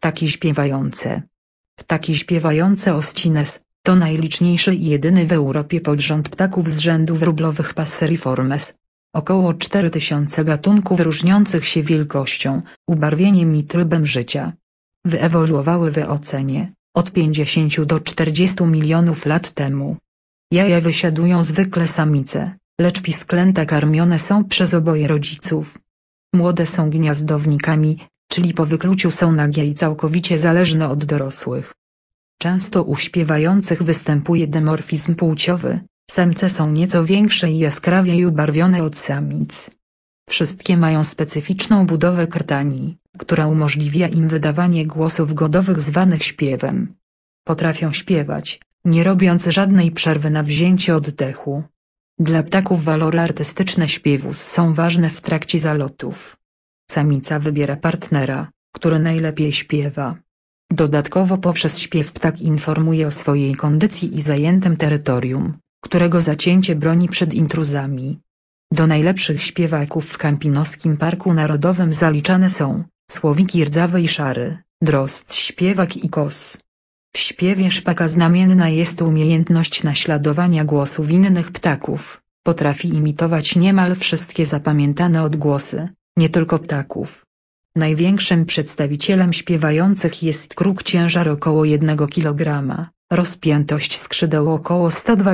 Ptaki śpiewające. Ptaki śpiewające Oscines to najliczniejszy i jedyny w Europie podrząd ptaków z rzędu wróblowych Passeriformes. Około 4000 gatunków różniących się wielkością, ubarwieniem i trybem życia. Wyewoluowały w eocenie, od 50 do 40 milionów lat temu. Jaja wysiadują zwykle samice, lecz pisklęta karmione są przez oboje rodziców. Młode są gniazdownikami, czyli po wykluciu są nagie i całkowicie zależne od dorosłych. Często u śpiewających występuje dymorfizm płciowy, samce są nieco większe i jaskrawiej ubarwione od samic. Wszystkie mają specyficzną budowę krtani, która umożliwia im wydawanie głosów godowych zwanych śpiewem. Potrafią śpiewać, nie robiąc żadnej przerwy na wzięcie oddechu. Dla ptaków walory artystyczne śpiewu są ważne w trakcie zalotów. Samica wybiera partnera, który najlepiej śpiewa. Dodatkowo poprzez śpiew ptak informuje o swojej kondycji i zajętym terytorium, którego zacięcie broni przed intruzami. Do najlepszych śpiewaków w Kampinoskim Parku Narodowym zaliczane są słowiki rdzawy i szary, drozd śpiewak i kos. W śpiewie szpaka znamienna jest umiejętność naśladowania głosów innych ptaków, potrafi imitować niemal wszystkie zapamiętane odgłosy, nie tylko ptaków. Największym przedstawicielem śpiewających jest kruk, ciężar około 1 kg, rozpiętość skrzydeł około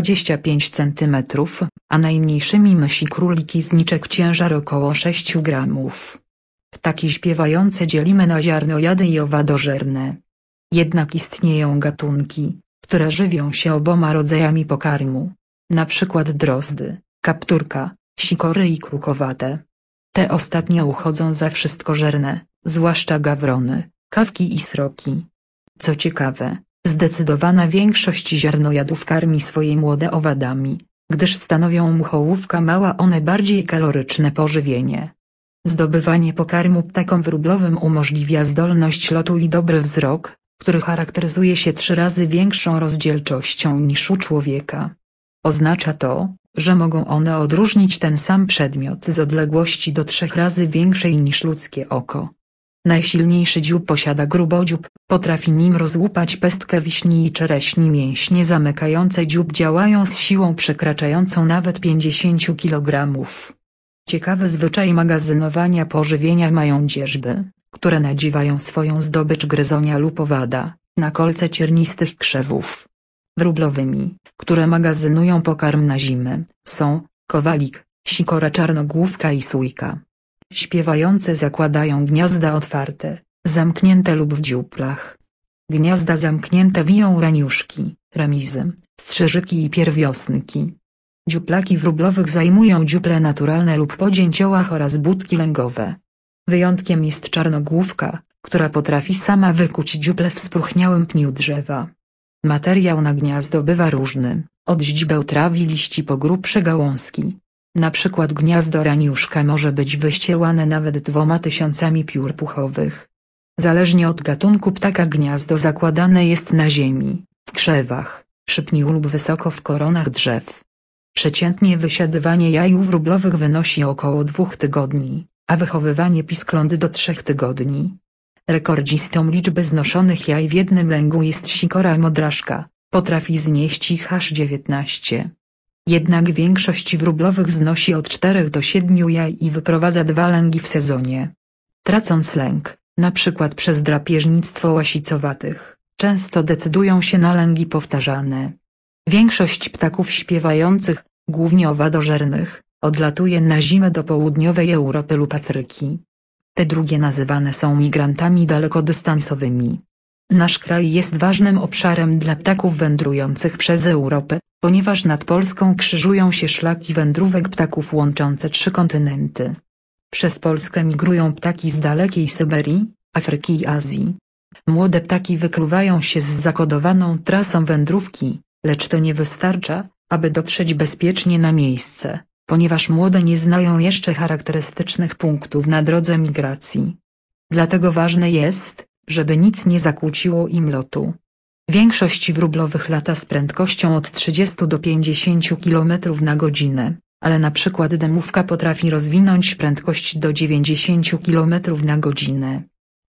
125 cm, a najmniejszymi mysi króliki zniczek, ciężar około 6 gramów. Ptaki śpiewające dzielimy na ziarnojady i owadożerne. Jednak istnieją gatunki, które żywią się oboma rodzajami pokarmu. Na przykład drozdy, kapturka, sikory i krukowate. Te ostatnie uchodzą za wszystkożerne, zwłaszcza gawrony, kawki i sroki. Co ciekawe, zdecydowana większość ziarnojadów karmi swoje młode owadami, gdyż stanowią muchołówka mała one bardziej kaloryczne pożywienie. Zdobywanie pokarmu ptakom wróblowym umożliwia zdolność lotu i dobry wzrok, który charakteryzuje się 3 razy większą rozdzielczością niż u człowieka. Oznacza to, że mogą one odróżnić ten sam przedmiot z odległości do 3 razy większej niż ludzkie oko. Najsilniejszy dziób posiada grubodziób, potrafi nim rozłupać pestkę wiśni i czereśni. Mięśnie zamykające dziób działają z siłą przekraczającą nawet 50 kg. Ciekawy zwyczaj magazynowania pożywienia mają dzierżby, które nadziewają swoją zdobycz gryzonia lub owada, na kolce ciernistych krzewów. Wróblowymi, które magazynują pokarm na zimę, są kowalik, sikora czarnogłówka i sójka. Śpiewające zakładają gniazda otwarte, zamknięte lub w dziuplach. Gniazda zamknięte wiją raniuszki, remizy, strzyżyki i pierwiosnki. Dziuplaki wróblowych zajmują dziuple naturalne lub po dzięciołach oraz budki lęgowe. Wyjątkiem jest czarnogłówka, która potrafi sama wykuć dziuple w spróchniałym pniu drzewa. Materiał na gniazdo bywa różny, od źdźbeł traw i liści po grubsze gałązki. Na przykład gniazdo raniuszka może być wyścielane nawet 2000 piór puchowych. Zależnie od gatunku ptaka gniazdo zakładane jest na ziemi, w krzewach, przy pniu lub wysoko w koronach drzew. Przeciętnie wysiadywanie jaj u wróblowych wynosi około 2 tygodni, a wychowywanie piskląt do 3 tygodni. Rekordzistą liczby znoszonych jaj w jednym lęgu jest sikora modraszka, potrafi znieść ich aż 19. Jednak większość wróblowych znosi od 4 do 7 jaj i wyprowadza 2 lęgi w sezonie. Tracąc lęk, na przykład przez drapieżnictwo łasicowatych, często decydują się na lęgi powtarzane. Większość ptaków śpiewających, głównie owadożernych, odlatuje na zimę do południowej Europy lub Afryki. Te drugie nazywane są migrantami dalekodystansowymi. Nasz kraj jest ważnym obszarem dla ptaków wędrujących przez Europę, ponieważ nad Polską krzyżują się szlaki wędrówek ptaków łączące 3 kontynenty. Przez Polskę migrują ptaki z dalekiej Syberii, Afryki i Azji. Młode ptaki wykluwają się z zakodowaną trasą wędrówki, lecz to nie wystarcza, aby dotrzeć bezpiecznie na miejsce, ponieważ młode nie znają jeszcze charakterystycznych punktów na drodze migracji. Dlatego ważne jest, żeby nic nie zakłóciło im lotu. Większość wróblowych lata z prędkością od 30 do 50 km na godzinę, ale na przykład dymówka potrafi rozwinąć prędkość do 90 km na godzinę.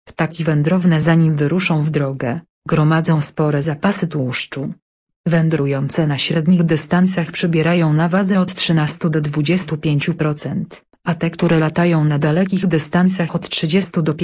Ptaki wędrowne zanim wyruszą w drogę, gromadzą spore zapasy tłuszczu. Wędrujące na średnich dystansach przybierają na wadze od 13 do 25%, a te, które latają na dalekich dystansach od 30 do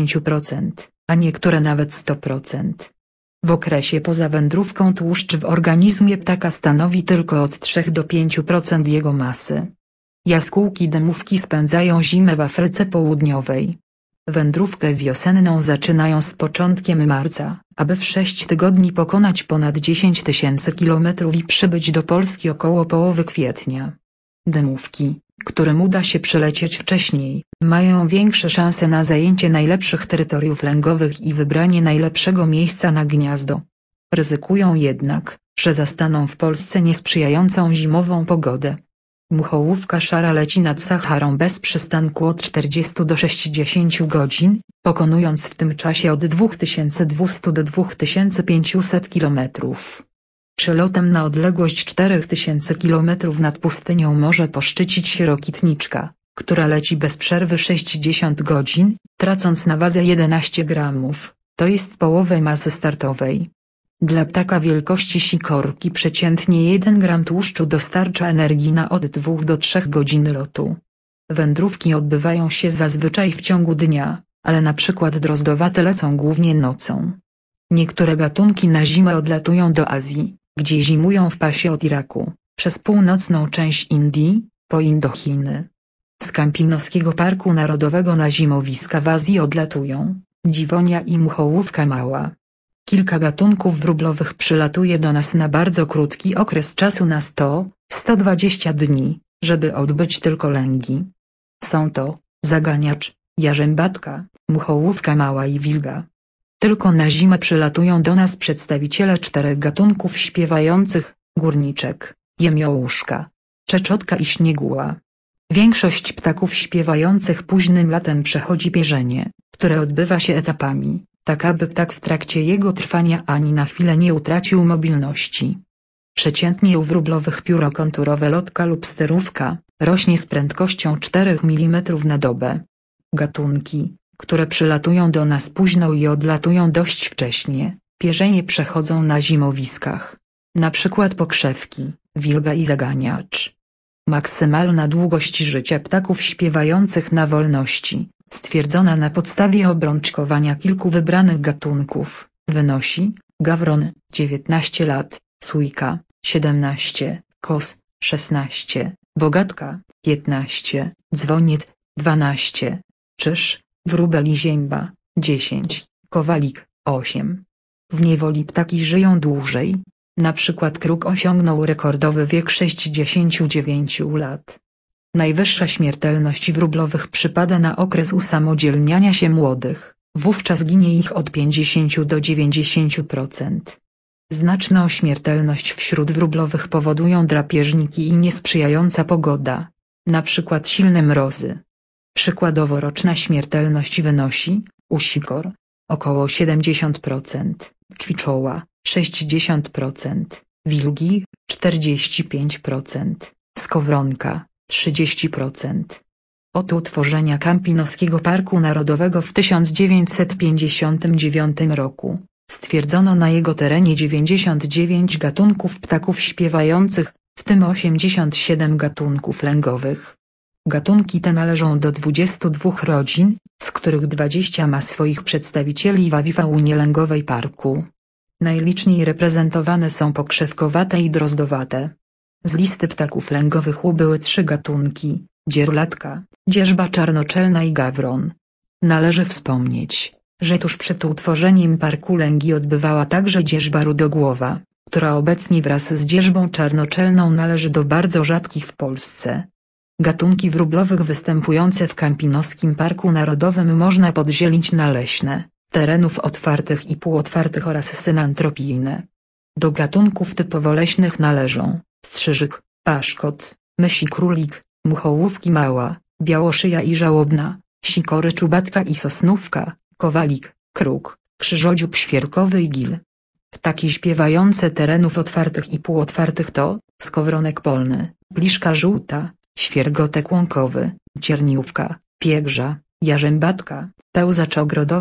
50%, a niektóre nawet 100%. W okresie poza wędrówką tłuszcz w organizmie ptaka stanowi tylko od 3 do 5% jego masy. Jaskółki dymówki spędzają zimę w Afryce Południowej. Wędrówkę wiosenną zaczynają z początkiem marca, aby w 6 tygodni pokonać ponad 10 000 kilometrów i przybyć do Polski około połowy kwietnia. Dymówki, którym uda się przylecieć wcześniej, mają większe szanse na zajęcie najlepszych terytoriów lęgowych i wybranie najlepszego miejsca na gniazdo. Ryzykują jednak, że zastaną w Polsce niesprzyjającą zimową pogodę. Muchołówka szara leci nad Saharą bez przystanku od 40 do 60 godzin, pokonując w tym czasie od 2200 do 2500 kilometrów. Przelotem na odległość 4000 kilometrów nad pustynią może poszczycić się rokitniczka, która leci bez przerwy 60 godzin, tracąc na wadze 11 gramów, to jest połowę masy startowej. Dla ptaka wielkości sikorki przeciętnie 1 gram tłuszczu dostarcza energii na od 2 do 3 godzin lotu. Wędrówki odbywają się zazwyczaj w ciągu dnia, ale na przykład drozdowate lecą głównie nocą. Niektóre gatunki na zimę odlatują do Azji, gdzie zimują w pasie od Iraku, przez północną część Indii, po Indochiny. Z Kampinoskiego Parku Narodowego na zimowiska w Azji odlatują dziwonia i muchołówka mała. Kilka gatunków wróblowych przylatuje do nas na bardzo krótki okres czasu na 100–120 dni, żeby odbyć tylko lęgi. Są to zaganiacz, jarzębatka, muchołówka mała i wilga. Tylko na zimę przylatują do nas przedstawiciele 4 gatunków śpiewających: górniczek, jemiołuszka, czeczotka i śnieguła. Większość ptaków śpiewających późnym latem przechodzi pierzenie, które odbywa się etapami, tak aby ptak w trakcie jego trwania ani na chwilę nie utracił mobilności. Przeciętnie u wróblowych pióro konturowe lotka lub sterówka rośnie z prędkością 4 mm na dobę. Gatunki, które przylatują do nas późno i odlatują dość wcześnie, pierzenie przechodzą na zimowiskach. Na przykład pokrzewki, wilga i zaganiacz. Maksymalna długość życia ptaków śpiewających na wolności, stwierdzona na podstawie obrączkowania kilku wybranych gatunków, wynosi: gawron 19 lat, sójka 17, kos 16, bogatka 15, dzwoniec 12, czyż, wróbel i zięba 10, kowalik 8. W niewoli ptaki żyją dłużej. Na przykład kruk osiągnął rekordowy wiek 69 lat. Najwyższa śmiertelność wróblowych przypada na okres usamodzielniania się młodych, wówczas ginie ich od 50 do 90%. Znaczną śmiertelność wśród wróblowych powodują drapieżniki i niesprzyjająca pogoda, na przykład silne mrozy. Przykładowo roczna śmiertelność wynosi, u sikor, około 70%, kwiczoła 60%, wilgi 45%, skowronka 30%. Od utworzenia Kampinoskiego Parku Narodowego w 1959 roku, stwierdzono na jego terenie 99 gatunków ptaków śpiewających, w tym 87 gatunków lęgowych. Gatunki te należą do 22 rodzin, z których 20 ma swoich przedstawicieli w faunie lęgowej parku. Najliczniej reprezentowane są pokrzewkowate i drozdowate. Z listy ptaków lęgowych ubyły 3 gatunki: dzierlatka, dzierżba czarnoczelna i gawron. Należy wspomnieć, że tuż przed utworzeniem parku lęgi odbywała także dzierżba rudogłowa, która obecnie wraz z dzierżbą czarnoczelną należy do bardzo rzadkich w Polsce. Gatunki wróblowych występujące w Kampinoskim Parku Narodowym można podzielić na leśne, terenów otwartych i półotwartych oraz synantropijne. Do gatunków typowo leśnych należą strzyżyk, paszkot, mysi królik, muchołówki mała, białoszyja i żałobna, sikory czubatka i sosnówka, kowalik, kruk, krzyżodziób świerkowy i gil. Ptaki śpiewające terenów otwartych i półotwartych to skowronek polny, pliszka żółta, świergotek łąkowy, cierniówka, piegrza, jarzębatka, pełzacz ogrodowy,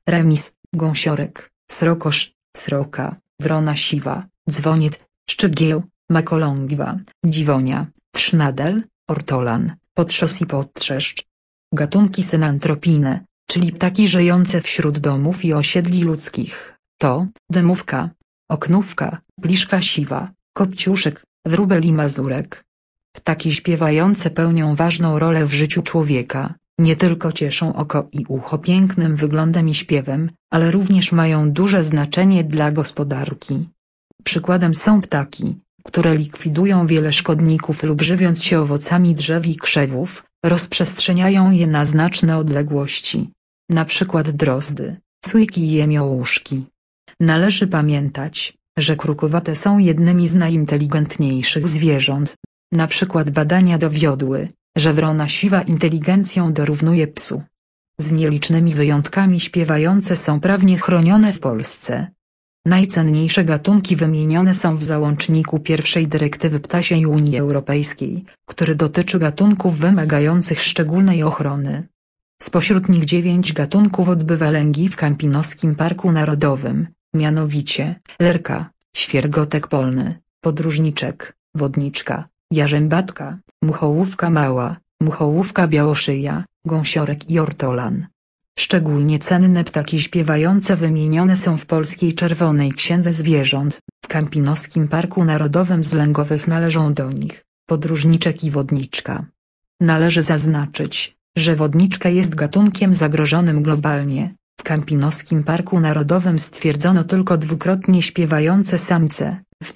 remis, gąsiorek, srokosz, sroka, wrona siwa, dzwoniec, szczygieł, makolągwa, dziwonia, trznadel, ortolan, potrzos i podtrzeszcz. Gatunki synantropijne, czyli ptaki żyjące wśród domów i osiedli ludzkich, to dymówka, oknówka, pliszka siwa, kopciuszek, wróbel i mazurek. Ptaki śpiewające pełnią ważną rolę w życiu człowieka, nie tylko cieszą oko i ucho pięknym wyglądem i śpiewem, ale również mają duże znaczenie dla gospodarki. Przykładem są ptaki, które likwidują wiele szkodników lub żywiąc się owocami drzew i krzewów, rozprzestrzeniają je na znaczne odległości. Na przykład drozdy, słyki i jemiołuszki. Należy pamiętać, że krukowate są jednymi z najinteligentniejszych zwierząt. Na przykład badania dowiodły, że wrona siwa inteligencją dorównuje psu. Z nielicznymi wyjątkami śpiewające są prawnie chronione w Polsce. Najcenniejsze gatunki wymienione są w załączniku pierwszej dyrektywy ptasiej Unii Europejskiej, który dotyczy gatunków wymagających szczególnej ochrony. Spośród nich 9 gatunków odbywa lęgi w Kampinoskim Parku Narodowym, mianowicie lerka, świergotek polny, podróżniczek, wodniczka, jarzębatka, muchołówka mała, muchołówka białoszyja, gąsiorek i ortolan. Szczególnie cenne ptaki śpiewające wymienione są w Polskiej Czerwonej Księdze Zwierząt. W Kampinoskim Parku Narodowym z lęgowych należą do nich podróżniczek i wodniczka. Należy zaznaczyć, że wodniczka jest gatunkiem zagrożonym globalnie. W Kampinoskim Parku Narodowym stwierdzono tylko dwukrotnie śpiewające samce, w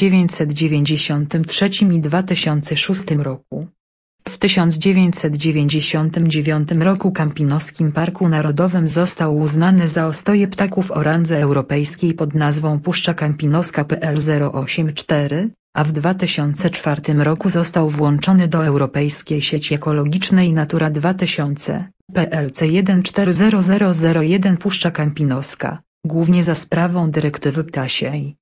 1993 i 2006 roku. W 1999 roku Kampinoskim Parku Narodowym został uznany za ostoję ptaków o randze europejskiej pod nazwą Puszcza Kampinoska PL 084, a w 2004 roku został włączony do Europejskiej Sieci Ekologicznej Natura 2000, PLC 140001 Puszcza Kampinoska, głównie za sprawą dyrektywy ptasiej.